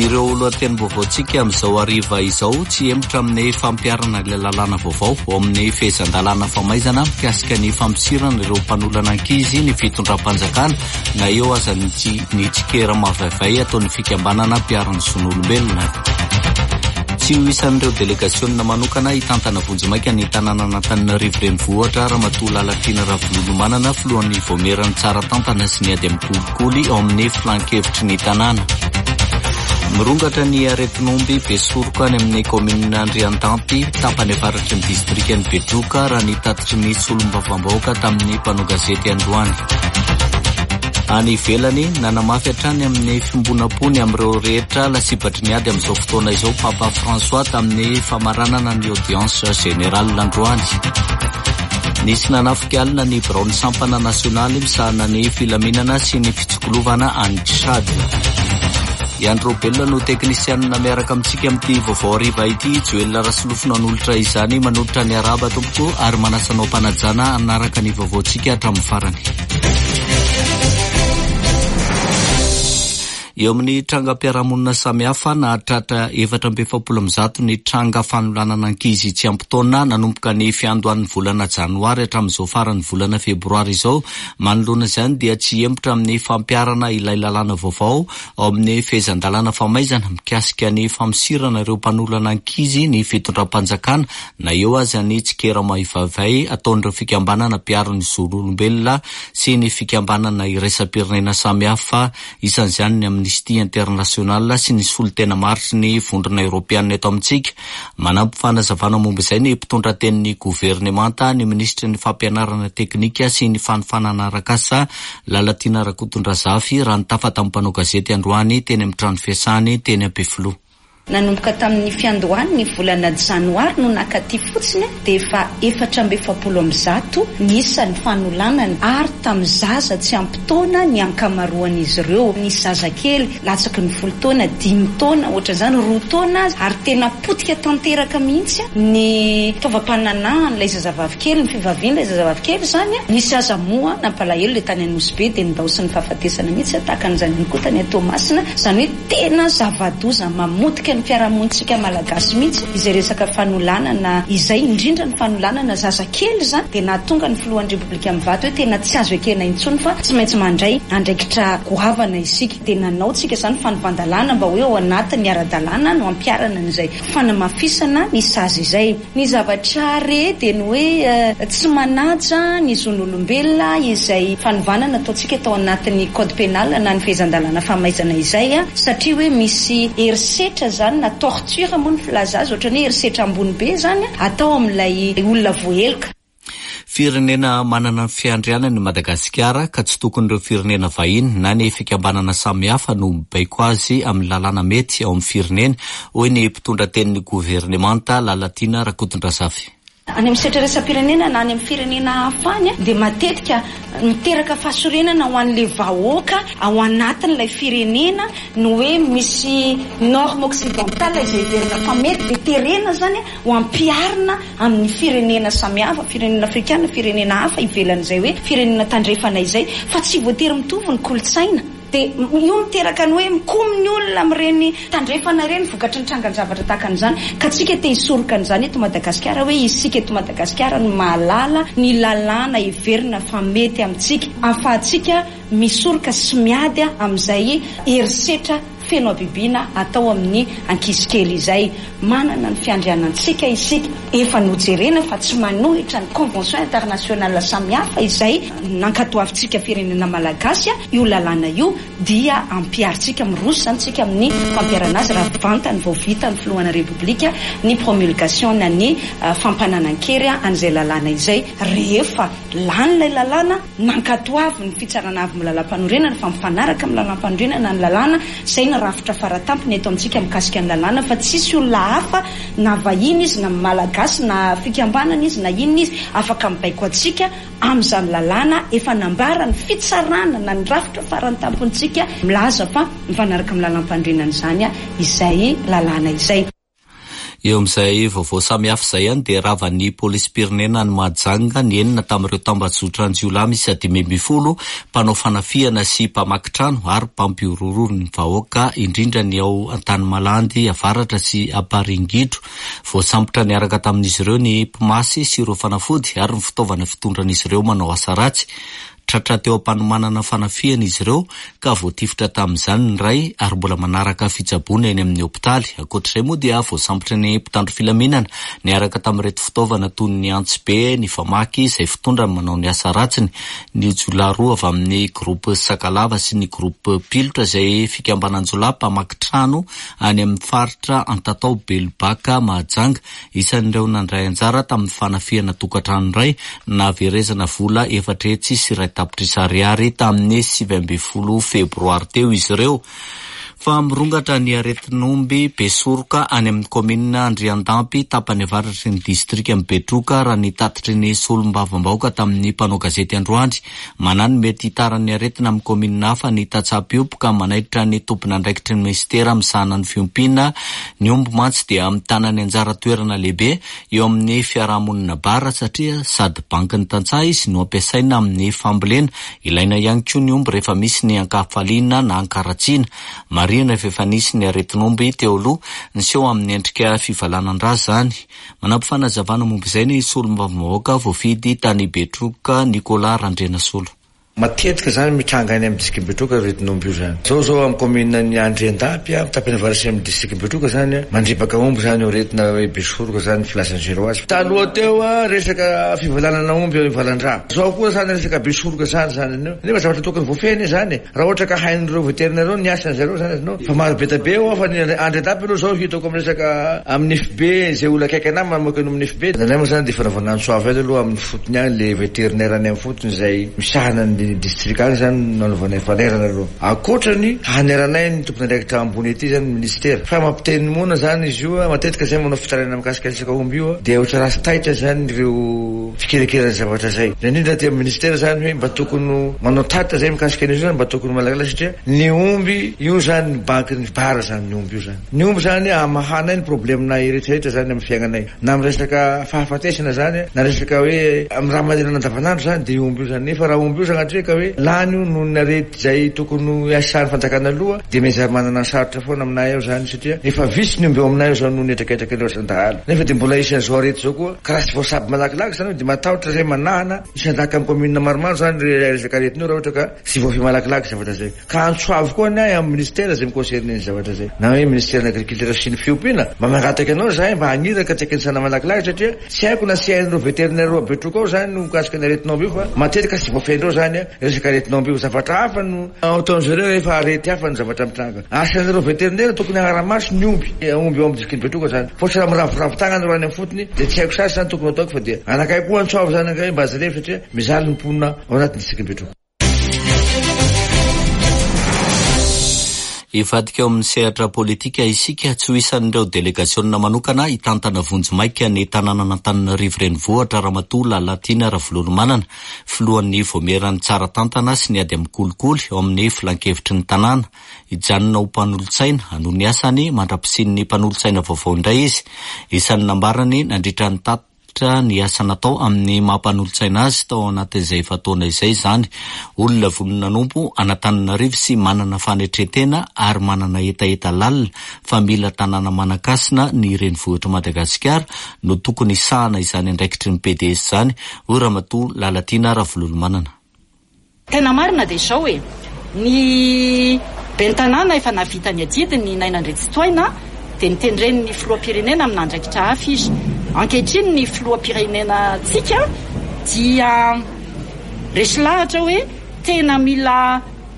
Ireo lohateny vaovaontsika amin'izao hariva izao tsy hemitra amin'ny fampiarana ilay lalàna vaovao ao amin'ny fehezan-dalàna famaizana mikasika ny fampisirana ireo mpanolana ankizy ny fitondram-panjakana na eo aza ny tsikera mavaivay ataon'ny fikambanana mpiarana zon'olombelona. Tsy ho isan'ireo delegasiona manokana hitantana vonjimaika ny tanàna Antananarivo renivohitra Ramatoa Lalatrina Ravolomanana filohan'ny voamerany tsara tantana sy ny ady amin'ny kolikoly ao amin'ny filan-kevitry ny tanàna. Mirongatra ny aretin'omby Besoroka any amin'ny komina Andriantanty tapany avaratry ny distrikany Betroka raha ny tatitry ny solombavam-bahoaka tamin'ny mpanao gazety androany. Any ivelany nanamafy hatrany amin'ny fimbonam-pony amin'ireo rehetra lasibatry ny ady amin'izao fotoana izao Papa François tamin'ny famaranana ny audience générale androany. Nisy nanafika alina ny biraony sampana nasionaly misahana ny filaminana sy ny fitsokolovana any Tchad. Iandro Belona no teknisianina miaraka amintsika amin'ity vaovao hariva ity. Joel Rasolofina n'olotra izany manolotra ny araba tompoko ary manasanao mpanajana anaraka ny vaovaontsika hatramin'ny farany. Eo amin'ny trangam-piarahamonina samihafa na tratra 470 ny tranga fanolanana ankizy tsy ampy-taona nanomboka ny fiandohan'ny volana janoary hatramin'izao faran'ny volana febroary izao. Manoloana izany dia tsy hemitra amin'ny fampiarana ilay lalàna vaovao ao amin'ny fehezan-dalàna famaizana mikasika ny famsirana ireo mpanolana ankizy ny fitondram-panjakana na eo aza ny tsikera mahivaivay ataon'ireo fikambanana mpiarana zon'olombelona sy ny fikambanana iraisam-pirenena samihafa isan'izany ny Amnesty International sy ny solotena maritry ny vondrona Europeanina eto amintsika. Manampy fanazavana momba izay ny mpitondra tenin'ny governemanta ny ministry ny fampianarana teknika sy ny fanofanana arakasa Lalatina Rakotondrazafy raha ny tafa tamin'ny mpanao gazety androany teny amin'ny trano fiasany teny Ampefiloha. Nanomboka tamin'ny fiandohany ny volana janoary no nakaty fotsiny dia efa 470 nisan'ny fanolanana ary tamin'ny zaza tsy ampy-taona ny ankamaroan'izy ireo. Ny zazakely latsaky ny 10 taona 5 taona ohatran'izany 2 taona ary tena potika tanteraka mihitsy ny fitaovam-pananan'ilay zazavavy kely ny fivavian'ilay zazavavy kely zany. Nisy aza moa nampalahelo le tany Anosbe dia nydao sy ny fahafatesana mihitsy tahaka an'izany ny kota ny Tomasina izany hoe tena zavadoza mamotika ny fiarahamonitsika malagasy mihitsy izay resaka fanolanana izay indrindra ny fanolanana zazakely zany dia nahatonga ny filohan'ny Repoblika Mivady hoe tena tsy azo ekena intsony fa tsy maintsy mandray andraikitra goavana isika dia nanao tsika zany fanovandalana mba hoe ao anatin'ny ara-dalàna no ampiarana n'izay fanamafisana ny sazy izay. Ny zavatra re dia ny hoe tsy manaja ny zon'olombelona izay fanovanana ataontsika tao anatin'ny code pénal na ny fehezan-dalàna famaizana izay satria hoe misy herisetra zany na torture moa ny filaza azy ohatrany hoe herisetra ambony be zany atao amin'ilay olona voahelika. Firenena manana ny fiandrianany Madagasikara ka tsy tokon'ireo firenena vahiny na ny fikambanana samihafa no mibaiko azy amin'ny lalàna mety ao amin'ny firenena hoy ny mpitondra tenin'ny governemanta Lalatina Rakotondrazafy. Any amin'ny setraresam-pirenena na any amin'ny firenena hafany dia matetika miteraka fahasorenana ho an'ilay vahoaka ao anatin'ilay firenena no hoe misy norme occidentale izay verina fa mety dia terena zany ho ampiarina amin'ny firenena samihafa, firenena afrikana, firenena hafa ivelan'izay hoe firenena tandrefana izay fa tsy voatery mitovy ny kolotsaina. Dia io miteraka ny hoe mikomy ny olona amin'ireny tandrefana ireny vokatry ny trangan-javatra tahaka an'izany ka tsika te hisoroka an'izany eto Madagasikara hoe isika eto Madagasikara no mahalala ny lalàna iverina fa mety amintsika ahafahantsika misoroka sy miady amin'izay herisetra feno abibiana atao amin'ny ankizy kely izay. Manana ny fiandrianantsika isika efa nojerena fa tsy manohitra ny convention internationale samihafa izay nankatoavintsika firenena malagasy. Io lalàna io dia ampiaritsika miroso zany tsika amin'ny fampiarana azy raha vantany vao vita ny filohana repoblika ny promulgation na ny fampananan-kery an'izay lalàna izay. Rehefa lan'ilay lalàna nankatoavy ny fitsarana avy amin'ny lalam-panorenana fa mifanaraka amin'ny lalam-panorenana ny lalàna izay ny rafitra faratampony eto amintsika mikasika ny lalàna fa tsisy olona hafa na vahiny izy na malagasy na fikambanana izy na inona izy afaka mibaiko antsika amin'izany lalàna efa nambara ny fitsarana na ny rafitra farantampontsika milaza fa mifanaraka amin'ny lalam-pandrenana izany izay lalàna izay. Eo amin'izay vaovao samihafa izay ihany dia ravan'ny polisy-pirenena ny Mahajanga ny enina tamin'ireo tambazotra Anjiolay misy 510 mpanao fanafiana sy mpamaky trano ary mpampiorororo ny vahoaka indrindra ny ao Antanimalandy, Avaratra sy Amparingidro. Voasambotra niaraka tamin'izy ireo ny mpimasy sy ireo fanafody ary ny fitaovana fitondran'izy ireo manao asa ratsy. Tratra teo am-panomanana fanafiana izy ireo ka voatifitra tamin'izany ny ray ary mbola manaraka fitsaboana eny amin'ny hopitaly. Ankoatr'izay moa dia voasambotra ny mpitandro filaminana niaraka tamin'ireto fitaovana toy ny antsibe, ny famaky izay fitondra manao ny asa ratsiny. Ny Jolay 2 avy amin'ny groupe Sakalava sy ny groupe Pilotra izay fikambanan'Anjiolay mpamaky trano any amin'ny faritra Antatao, Belobaka, Mahajanga. Isan'ireo nandray anjara tamin'ny fanafiana tokantrano iray naverezana vola 4 sy tapitry ariary tamin'ny 7 febroary teo izy ireo. Fa mirongatra ny aretin'omby Besoroka any amin'ny komina Andriandampy tapany avaratra ny distrika Betroka raha ny tatitry ny solombavambahoaka tamin'ny mpanao gazety Androandry. Manano mety hitaran'ny aretina amin'ny komina hafa ny Tatsapiopo ka manaitra ny tompona andraikitry ny ministera misahana ny fiompiana. Ny omby mantsy dia mitana ny anjara toerana lehibe eo amin'ny fiarahamonina bara satria sady bankin'ny tantsaha izy no ampiasaina amin'ny fambolena. Ilaina ihany koa ny omby rehefa misy ny ankafaliana na ankaratsiana. Marina efa nisy ny aretin'omby teo aloha niseho amin'ny endrika fivalanan-dra zany. Manampy fanazavana momba izay ny solombavambahoaka voafidy tany Betroka Nicolas Randrenasolo. Matetika zany mitranga any amin'ny district Betroka aretin'omby io zany. Zao amin'ny komina ny Andriandampy tapany avaratra amin'ny district Betroka zany mandripaka omby zany aretina Besoroka zany filasan'ny zero azy. Taloha teo resaka fivalanana omby eo valan-dra. Zao koa zany resaka Besoroka zany nefa zavatra tokony voafeny zany. Raha ohatra ka hain'ireo veterinera ny asany zareo zany no fa maro be tabe eo fa ny Andriandampy aloha zao hitako amin'ny resaka amin'ny FB zay olona akaiky ana mamoaka amin'ny FB. Zany zany dia fanaovana soava aloha amin'ny fotony any le veterinera any amin'ny fotony zay misahana district any zany nanaovana fanerana aloha. Akotrany haneranay ny tompony andraikitra ambony ety zany ministera. Fa mampiteny mona zany izy io matetika zay manao fitaraina mikasika resaka omby io dia ohatra raha taitra zany ireo fikerakerana zavatra zay. Indrindra ty ministera zany hoe mba tokony manao tata zay mikasika an'izy zany mba tokony malagalaka satria ny omby io zany bankin'ny bara zany ny omby io zany. Ny omby zany amahanay ny problemanay rehetrarehetra zany amin'ny fiainanay. Na amin'ny resaka fahafatesana zany na resaka hoe amin'ny raha mandelana andavanandro zany dia omby io zany. Nefa raha omby io zany ka hoe lany io no narety zay tokony asany fanjakana aloha dia mezary manana sarotra foana aminay eo zany satria efa visy ny omby eo aminay eo zany no netraketraka eo sandahala. Nefa dia mbola isan'izao arety zao koa karaha tsy voasaby malakilaky zany dia matahotra zay manahana isan-daka amin'ny komina maromaro zany resaka aretinio raha ohatra ka tsy voafy malakilaky zavatra zay. Ka antsoavo koa ny amin'ny ministera zay mikonserne ny zavatra zay na hoe ministera agriculture sy ny fiompiana mba mangataka anao zay mba haniraka tsy akensana malakilaky satria tsy haiko na sy hain'ireo veterinera Betroka ao zany no mikasika ny aretin'omby io fa matetika tsy voafendreo zany resaka aretin'omby io zavatra hafa no ataon'zareo rehefa arety hafa ny zavatra mitranga. Asan'ireo veterinera tokony hagnara-maso ny omby eo amin'ny district Betroka zany. Fa raha miravoravo tagnany ro any amin'ny fotony dia tsy haiko sasy zany tokony ataoko fa dia anakay koa antsoavo zany akay mba zareo satria mizaly ny mponina ao anatin'ny district Betroka. Ivadika eo amin'ny sehatra politika isika tsy ho isan'ireo delegatsiona manokana hitantana vonjimaika ny tanàna Antananarivo renivohitra Ramatoa Lalatina Ravolomanana. Filohan'ny voameran'ny tsara tantana sy ny ady amin'ny kolikoly eo amin'ny filan-kevitry ny tanàna. Hijanona ho mpanolotsaina hanao ny asany mandrapisin'ny mpanolotsaina vaovao indray izy. Isan'ny nambarany nandritra ny ny asa natao amin'ny mampanolotsaina azy tao anatin'izay fataona izay zany. Olona vononanompo Antananarivo sy manana fanetretena ary manana etaeta lalina fa mila tanàna manakasina ny renivohitra Madagasikara no tokony sahana izany andraikitry ny PDS zany. Hoy Ramatoa Lalatina Ravolomanana. Tena marina dia izao hoe ny bentanàna efa navita ny adidiny 900 toaina dia nitendreny ny filoha-pirenena amin'ny andraikitra hafa izy. Ankehitriny ny filoha-pirenena tsika dia resy lahatra hoe tena mila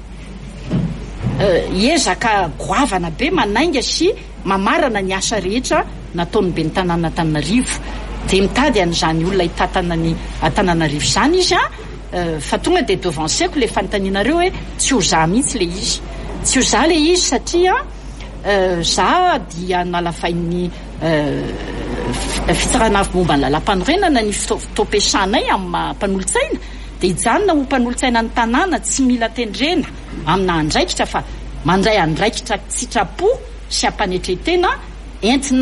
hiezaka goavana be manainga sy mamarana ny asa rehetra nataon'ny bentanàna Antananarivo. Dia mitady an'izany olona hitatana ny Antananarivo zany izy fa tonga dia devanceko le fanontanianareo hoe tsy ho za mihitsy le izy. Tsy ho za le izy satria za dia nalafain'ny fitsarana momba ny lalam-panorenana ny fitoam-piasanay amin'ny mpanolotsaina dia hijanona ho mpanolotsaina ny tanàna tsy mila tendrena amina andraikitra fa mandray andraikitra sitrapo sy ampanetretena entina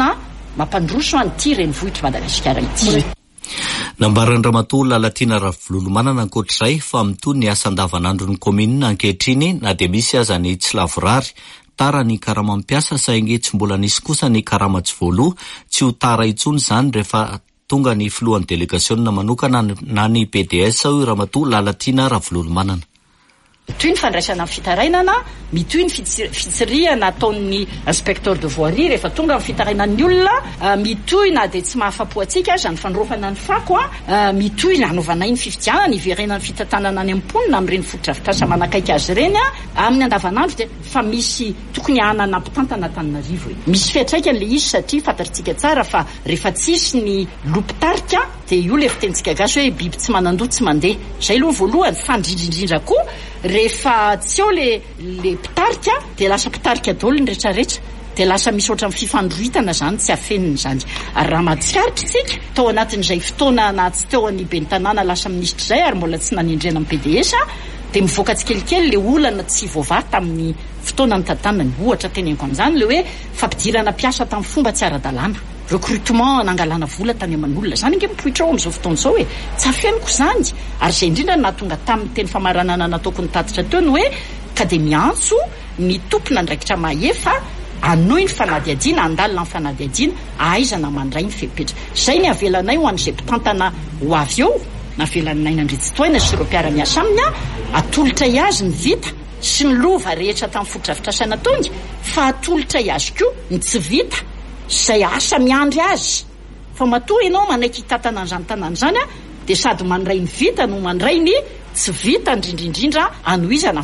mampandroso any ty renivohitra Madagasikara ity. Nambaran'ny Ramatoa Lalatiana Ravolomanana ankoatr'izay fa mitoy ny asa andavanandro ny komina ankehitriny na dia misy aza ny tsy lavorary tara ny karama mampiasa saingy tsy mbola nisy kosa ny karama tsy voaloha tsy ho tara intsony izany rehefa tonga ny filohan'ny delegasiona manokana na ny PDS io Ramatoa Lalatiana Ravolomanana. Mitoy ny fandraisana amin'ny fitarainana, mitoy ny fitsirihana ataon'ny inspecteur de voirie rehefa tonga amin'ny fitarainan'ny olona, mitoy na dia tsy mahafapo antsika aza ny fandrofana ny fako, mitoy ny anaovana ny fifidianana, ny iverenany fitantanana any amponina amin'ireny fotodrafitrasa manakaiky azy ireny amin'ny andavanandro dia fa misy tokony hanana mpitantana Antananarivo. Misy fiantraikany le izy satria fantatritsika tsara fa rehefa tsisy ny lopitarika dia io le fitentsika gasy hoe biby tsy manandoha tsy mandeha. Zay aloha voalohany fa indrindrindrindra koa rehefa tsy eo le pitarika dia lasa pitarika daholo ny rehetrarehetra dia lasa misy ohatran'ny fifandrohitana zany tsy afeniny zany. Ary raha mahatsikaritra isika tao anatin'izay fotoana na tsy teo an'ny ben'ny tanàna lasa minisitra izay ary mbola tsy nanendrena amin'ny PDS dia mivoaka tsikelikely le olana tsy voavary tamin'ny fotoana ny tantanany. Ohatra teneniko amin'izany le hoe fampidirana mpiasa tamin'ny fomba tsy ara-dalàna, recrutement nangalana vola tany aman'olona zany inge mipoitra ao amin'izao fotoana izao hoe tsy afeniko zany. Ary izay indrindra nahatonga tamin'ny teny famaranana nataoko ny tatitra teo ny hoe ka dia miantso ny tompona ndraikitra mahefa anoy ny fanadiadiana, andalina ny fanadiadiana, ahaizana mandray ny fepetra. Izay ny avelanay ho an'izay mpitantana ho avy eo na avelanay nandritsitoaina sy ireo mpiara-miasa aminy atolotra iazy ny vita sy ny lova rehetra tamin'ny fotodrafitrasana tonga fa atolotra iazy koa ny tsy vita izay asa miandry azy. Fa matoa ianao manaiky hitantana an'izany tanàna izany dia sady mandray ny vita no mandray ny tsy vita indrindrindrindra anoizana.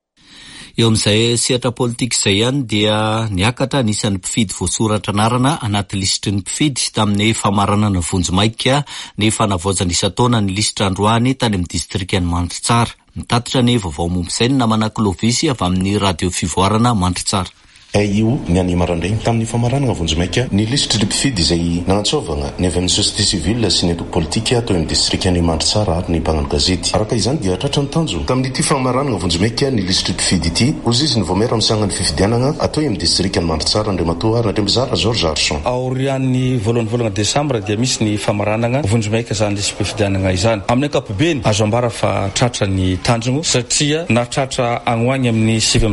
Eo amin'izay sehatra politika izay ihany dia niakatra nisan'ny mpifidy voasoratra anarana anaty lisitry ny mpifidy tamin'ny famaranana Vonjomaika ny fanavaozana isan-taona ny lisitra androany tany amin'ny distrikan'ny Mandritsara. Mitatitra ny vaovao momba izay ny namana Clovis avy amin'ny radio fivoarana Mandritsara. Io ny any marandraigny tamin'ny famaranana Vonjomaika ny lisitry mpifidy izay nanantsovana ny avy amin'ny société civile sy ny antoko politika atao amin'ny distrikany Mandritsara ary ny mpagnano gazety. Araka izany dia tratra ny tanjo tamin'ity famaranana Vonjomaika ny lisitry mpifidy ity ozy izy ny vomera misangany fifidianana atao amin'ny distrikany Mandritsara Andriamatoa ary Andriambizara Georges Arson. Aorian'ny voalohan'ny Desambra dia misy ny famaranana Vonjomaika zany lisitry mpifidianana izany. Amin'ny ankapobeny azo ambara fa tratra ny tanjona satria na tratra agnoany amin'ny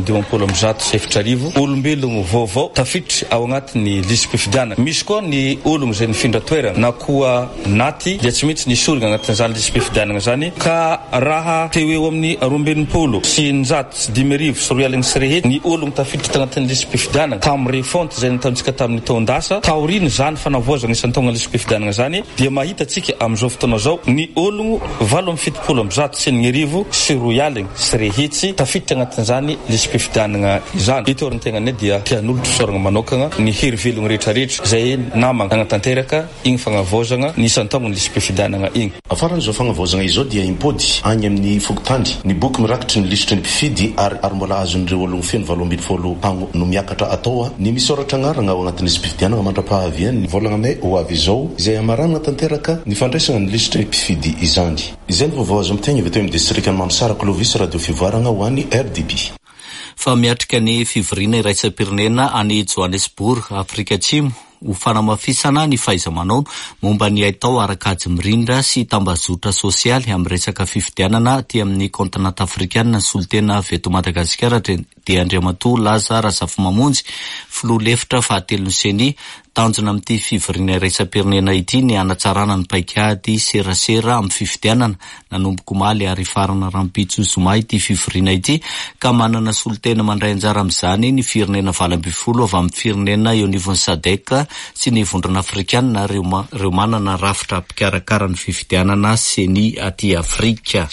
720 olombelogno vaovao tafiditra ao anatin'ny listim-pifidianana. Misy koa ny ologno izay nifindra toerana na koa naty dia tsy mitsy nisorina anatin'izany listim-pifidianana zany ka raha teo eo amin'ny 20 sy 910 sy 4 ny ologno tafiditra tanatin'ny listim-pifidianana tamin'ny refonte izay nataontsika tamin'ny taondasa taoriny zany fanavoazana isan-taona listim-pifidianana zany dia mahitatsika amin'izao fotoana zao ny ologno 770 sy 9 sy 4 sy rehetsy tafiditra anatin'izany listim-pifidianana izany. Ito ary tegna dia tian'olo tosoragna manokana ny hery velogno rehetrarehetra izay namana anatanteraka igny fagnavozagna ny isan-taona ny listim-pifidianana igny. Afaran'izao fagnavozagna izao dia impody any amin'ny fokotany ny boky mirakitry ny lisitry ny mpifidy ary mbola azon'ireo ologno feno 720 pango no miakatra atao ny misoratra anarana ao anatin'ny listim-pifidianana mandra-pahaviany ny volagna aminay ho avy izao izay amaranana tanteraka ny fandraisana ny lisitry mpifidy izany. Izay ny vaovao azo miteny avy teo amin'ny distrikany Mandritsara Clovis radio fivoarana ho an'ny RDP. Fa miatrika ny fivoriana iraisam-pirenena any Johannesburg, Afrika Atsimo ho fanamafisana ny fahaiza-manao momba ny atao arakajy mirindra sy tambazotra sosialy amin'ny resaka fifidianana aty amin'ny kontinanta afrikanina solitena veto Madagasikara dia Andriamatoa Laza Razafimamonjy filoha lefitra fahatelon'ny seny tanjona amin'ity fivoriana iraisam-pirenena ity ny anatsarana ny paikady serasera amin'ny fifidianana nanomboko maly ary farana rampitso zoma ity fivoriana ity ka manana solitena mandray anjara amin'izany ny firenena 20 avy amin'ny firenena eo anivon'ny SADC sy ny vondrona afrikanina reo manana rafitra mpikarakara ny fifidianana seny aty Afrika.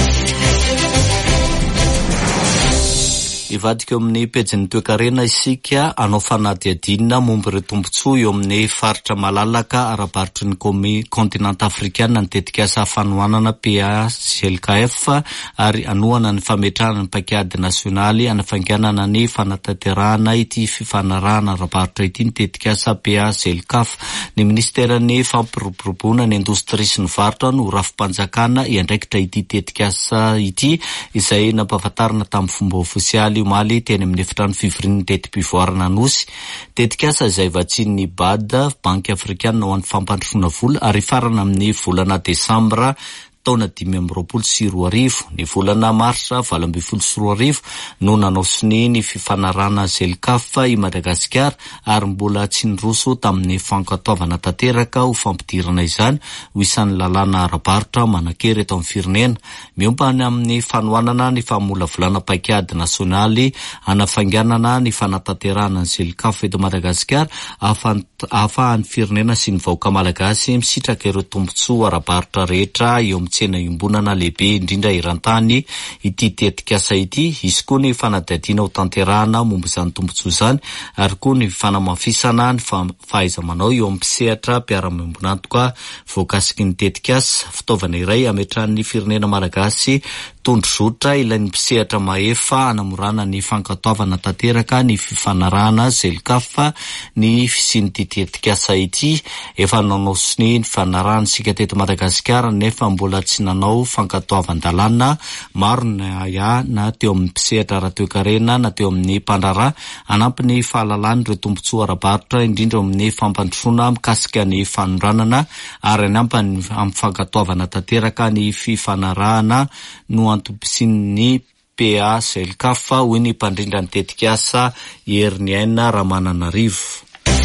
Ivadika eo amin'ny pejin'ny toe-karena isika anao fanadihadinina momba ireo tombontsoa eo amin'ny faritra malalaka arabaritry ny kontinanta afrikanina ny tetikasa fanohanana PACLKF ary anohana ny fametrahana ny paikady nasionaly anafanganana ny fanatanterahana ity fifanarahana arabaritra ity ny tetikasa PACLKF. Ny ministeran'ny fampiroboroboana ny indostria sy ny varotra no rafim-panjakana iandraikitra ity tetikasa ity izay nampahafantarana tamin'ny fomba ofisialy omaly teny amin'ny efitrano fivorian'ny tetim-pivoarana Anosy. Tetikasa izay vatsian'ny BAD, Banky Afrikana ho an'ny fampandrosoana vola ary farana amin'ny volana Desambra taona 2022. Ny volana Marsa 2022 no nanosiny ny fifanarana ZELCAF i Madagasikara ary mbola tsy niroso tamin'ny fankatoavana tanteraka ho fampidirana izany ho isan'ny lalàna ara-barotra manan-kery eto amin'ny firenena. Miompany amin'ny fanohanana ny famolavolana paikady nasionaly anafainganana ny fanatanterahana ny ZELCAF eto Madagasikara ahafahan'ny firenena sy ny vahoaka malagasy misitraka ireo tombontsoa ara-barotra rehetra eo tsena iombonana lehibe indrindra eran-tany ity tetikasa ity. Izy koa ny fanadadiana ho tanterahana momba izany tombontsoa izany ary koa ny fanamafisana ny fahaiza-manao eo amin'ny mpisehatra mpiara-miombonantoka voakasiky ny tetikasa. Fitaovana iray ametrahan'ny firenena malagasy tondrozotra ilain'ny mpisehatra mahefa anamorana ny fankatoavana tanteraka ny fifanarahana ZELCAF ny fisin'ity tetikasa ity. Efa nanosiny ny fanarahana sika teto Madagasikara nefa mbola tsy nanao fankatoavan-dalàna maro na teo amin'ny mpisehatra ara-toekarena na teo amin'ny mpandrarà anampy ny fahalalany ireo tombontsoa ara-barotra indrindra amin'ny fampandrosoana mikasika ny fanondranana ary anampy amin'ny fankatoavana tanteraka ny fifanarahana no antompisin'ny PA ZELCAF hoy ny mpandrindra ny tetikasa Herniaina Ramananarivo.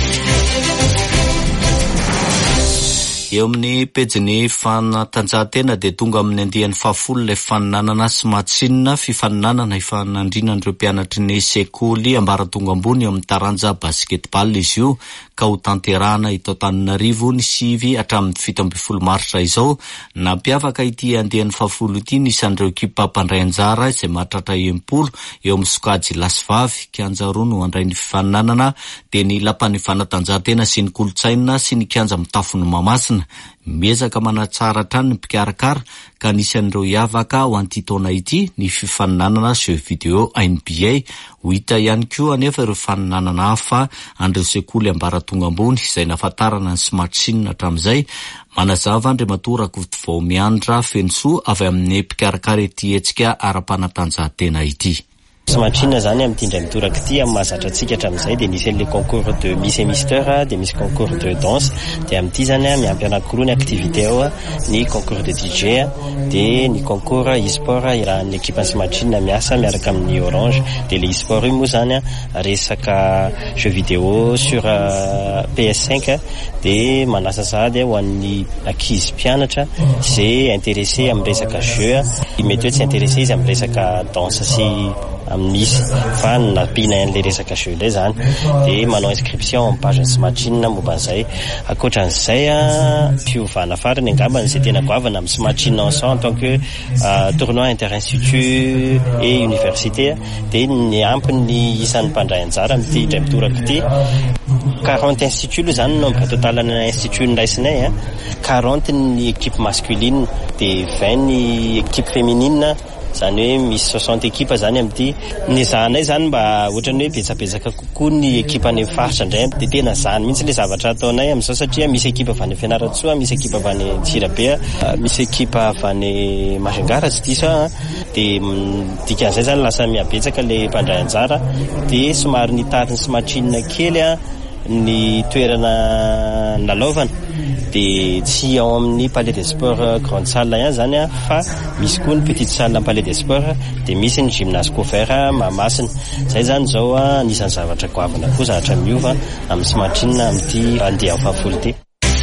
Eo amin'ny pejiny fanatanjahantena dia tonga amin'ny andihan'ny 10 ilay faninanana sy matsinina fifaninanana ifanandrinan'ireo mpianatry ny sekoly ambaratonga ambony eo amin'ny taranja basketball izy io ka ho tanterahana ito Antananarivo ny 9 hatramin'ny 17 Marsa izao. Nampiavaka ity andihan'ny 10 ity nisan'ireo ekipa mpandray anjara izay mahatratra 70 eo amin'ny sokajy Lasivavy. Kianja roa no handray ny fifaninanana dia ny lapan'ny fanatanjahantena sy ny kolotsaina sy ny kianja mitafony Mahamasina miezaka manatsara trany ny mpikarakara ka nisan'ireo hiavaka ho an'ity taona ity ny fifaninanana jeux vidéo NBA. Ho hita ihany koa anefa ireo faninanana hafa an'ireo sekoly ambaratonga ambony izay nafatarana ny smartsinina hatramin'izay. Manazava Andriamatora Kotovao Miandra Fensoa avy amin'ny mpikarakara ety hetsika ara-panatanjahantena ity. Smartchina zany amin'ny tindray mitoraka ity amin'ny mahazatra antsika hatramin'izay dia nisy an'ilay concours de Miss et Mister dia misy concours de danse dia amin'ity zany miampy anankiroa ny activité ao ny concours de DJ dia ny concours e-sport irahan'ny ekipa Smartchina miasa miaraka amin'ny Orange dia le e-sport io moa zany resaka jeux vidéo sur PS5 dia manasa sahady ho an'ny ankizy mpianatra izay intéressé amin'ny resaka jeu mety hoe tsy intéressé izy amin'ny resaka danse sy misy fa nampina an'le resaka jeu lay zany dia manao inscription amin'ny page Smartchina momba an'izay. Akoatran'izay fiovana farany angambany izay tena goavana amin'ny Smartchina en tant que tournoi inter-institut et université dia ny ampiny isan'ny mpandray anjara amin'ity indray mitoraka ity 40 institut aloha zany nombre total ana institut niraisinay 40 ny équipe masculine dia 20 ny équipe féminine zany hoe misy 60 ekipa zany amin'ity. Ny zahanay zany mba ohatrany hoe betsabetsaka kokoa ny ekipa any faritra indray dia tena zany mihitsy le zavatra ataonay amin'izao satria misy ekipa avy any Fianaratsoa, misy ekipa avy any Tsirabe, misy ekipa avy any Majungara tsy diso dia dikan'izay zany lasa mihabetsaka le mpandray anjara dia somary nitariny Smartchina kely ny toerana nalaovana dia tsy ao amin'ny palais des sports grande salle ihany zany fa misy koa ny petite salle palais des sports dia misy ny gymnase couvert Mahamasina. Zay zany zao anisan'ny zavatra goavana koa zavatra miova amin'ny Smartchina amin'ity andeha amin'ny 10 ity.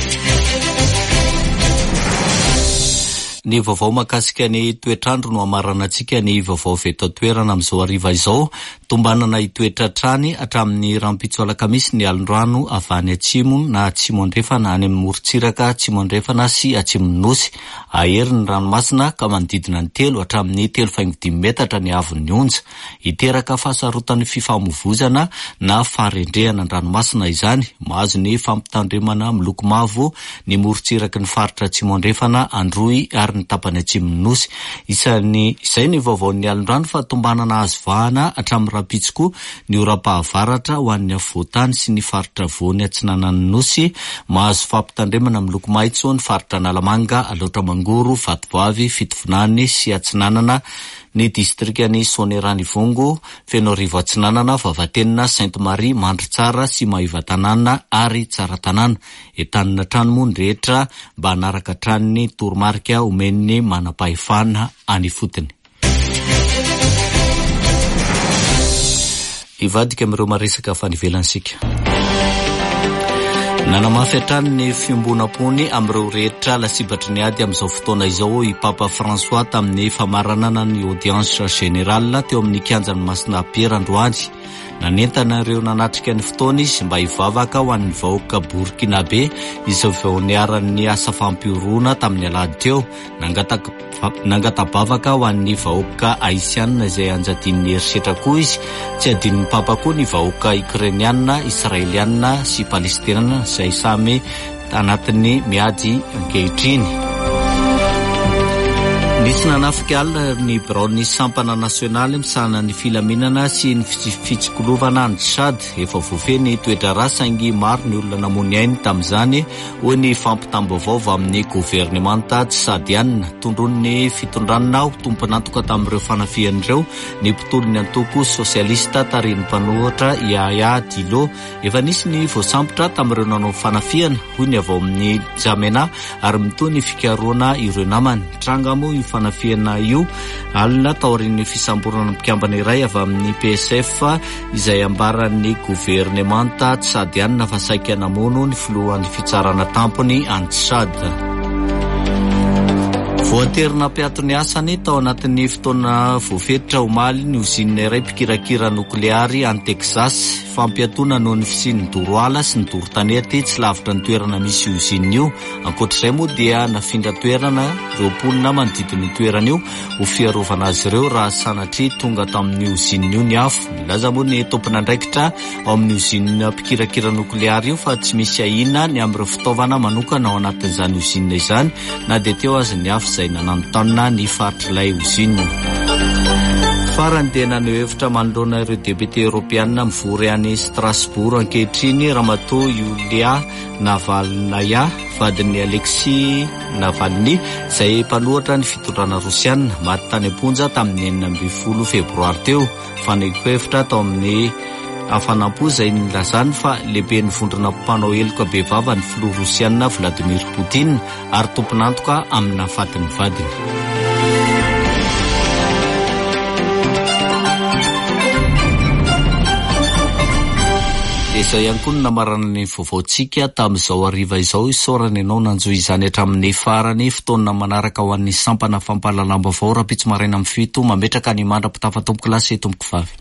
Ny vaovao mahakasika ny toetrandro no amarana antsika ny vaovao veto toerana amin'izao hariva izao. Tombanana itoetratrany hatramin'ny rampitso alakamisy ny alondrano avy any atsimo na atsimo andrefana any amin'ny morontsiraka atsimo andrefana sy atsimo nosy. Ahery ny ranomasina ka manodidina ny 3 hatramin'ny 3.5 metatra ny avon'ny onja. Iteraka fahasarotan'ny fifamoivozana na faharendrehana ny ranomasina izany. Mahazo ny fampitandremana miloko mavo ny morontsiraky ny faritra atsimo andrefana Androy ary ny tapany atsimo nosy. Izay ny vaovaon'ny alondrano fa tombanana azo vahana hatramin'ny rapitsiko ny oram-pahavaratra ho an'ny avoatany sy ny faritra voany atsinanan'ny nosy. Mahazo fampitandremana miloko maitso ny faritra Nalamanga, Alaotra Mangoro, Vatovoavy, Fitovinany sy atsinanana ny distrikany Sonerany Vongo, feno arivo atsinanana, Vavatenina, Sainte-Marie, Mandritsara sy Maivatanana ary Tsaratanana. Entanina trano moa ny rehetra mba hanaraka tranony toromarika omen'ny manam-pahefana any fotony. Ivadika amin'ireo maresaka fanivelansika. Nanamafy hatrany ny fiombonampony amin'ireo rehetra lasibatry ny ady amin'izao fotoana izao i Papa François tamin'ny famaranana ny audience générale teo amin'ny kianjan'ny Masina Pierre androany. Nanentana ireo nanatrika ny fotoana izy mba hivavaka ho an'ny vahoaka Burkinabe izay vao niaran'ny asa fampiorona tamin'ny alahady teo. Nangatabavaka ho an'ny vahoaka haïtiana izay anjadin'ny herisetra koa izy. Tsy adin'ny Papa koa ny vahoaka ukrainiana, israeliana sy palestinana izay samy anatin'ny miady ankehitriny. Nisy nanafika alina ny biraon'ny sampana nasionaly misahana ny filaminana sy ny fitsikolovana ny Tchad. Efa voafeny toetra rasa saingy maro ny olona namony ainy tamin'izany hoy ny fampitam-baovao amin'ny gouvernemanta tsadyanina. Tondron'ny fitondranana ho tomponantoka tamin'ireo fanafihan'ireo ny mpitolon'ny antoko sosialista tariny mpanohatra Yahya Dilo. Efa nisy ny voasambotra tamin'ireo nanao fanafihana hoy ny avao amin'ny Jamena ary mitoy ny fikaroana ireo namany. Tranga moa io fanafihana io alina taorin'ny fisamborana mpikambana iray avy amin'ny PSF izay ambaran'ny gouvernemanta tsadianina fa saika namono ny filohan'ny fitsarana tampony any Tsad. Voaterina mpiatony asany tao anatin'ny fotoana voafetra omaly ny ozinina iray mpikirakira nokleary any Texas. Fampiatona noho ny fisin'ny doroala sy ny dorotanety tsy lavitra ny toerana misy ozinina io. Ankoatr'izay moa dia nafindra toerana ireo mponina manodidina io toerana io ho fiarovana azy ireo raha sanatry tonga tamin'ny ozinina io ny afo. Milaza moa ny tompon'andraikitra ao amin'ny ozinina mpikirakira nokleary io fa tsy misy ahina ny amin'ireo fitaovana manokana ao anatin'izany ozinina izany na dia teo azy ny afo izay nananotanina ny faritr'ilay ozinina. Farany dia naneho hevitra manoloana ireo député européenne mivory any Strasbourg ankehitriny ramatoa Yulia Navalnaya vadin'ny Alexis Navalny izay mpanohatra ny fitondrana rosiana maty tany am-ponja tamin'ny 9 febroary teo. Fanehoako hevitra tao amin'ny hafanampo izay nilazany fa lehibe ny vondrona mpanao heloka be vava ny filoha rosiana Vladimir Poutine ary tomponantoka amin'ny hafatiny vadiny. Izay ihany koa ny namarana ny vaovaontsika tamin'izao hariva izao isaorana ianao nanjoy izany hatramin'ny farany fotoana manaraka ho an'ny sampana fampalalambavao rapitso maraina amin'ny fito mametraka ny mandrapitafa tompo kilasy tompo vavy.